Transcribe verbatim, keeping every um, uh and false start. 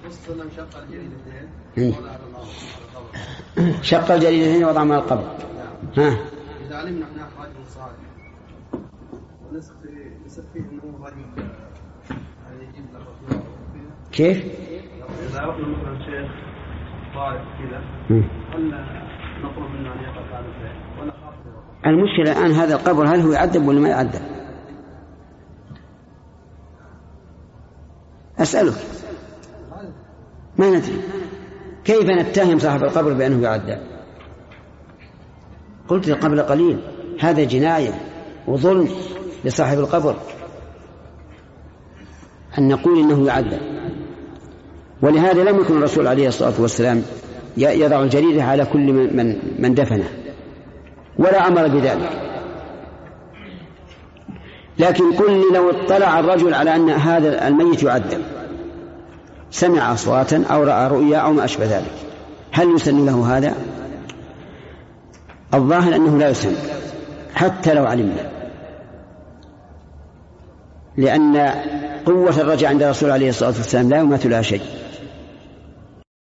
شق الجريدتين وضع مع القبر. ها إذا علمنا أنها خارج الصالح ونسخ فيه أنه خارج يجيب لك كيف؟ إذا رحنا مثلا شيخ طارق كذا هل نطلب منه أن يقف على البيت ولا خاف؟ المشكلة الآن هذا القبر هل هو يعذب ولا ما يعذب؟ أسألك ما ندري كيف نتهم صاحب القبر بأنه يعذب؟ قلت قبل قليل هذا جناية وظلم لصاحب القبر أن نقول إنه يعذب. ولهذا لم يكن الرسول عليه الصلاة والسلام يضع الجريدة على كل من, من دفنه ولا أمر بذلك. لكن قل لي لو اطلع الرجل على أن هذا الميت يعذب، سمع أصواتا أو رأى رؤيا أو ما أشبه ذلك، هل يسن له هذا؟ الظاهر أنه لا يسن حتى لو علمنا، لأن قوة الرجع عند الرسول عليه الصلاة والسلام لا يماثل لها شيء.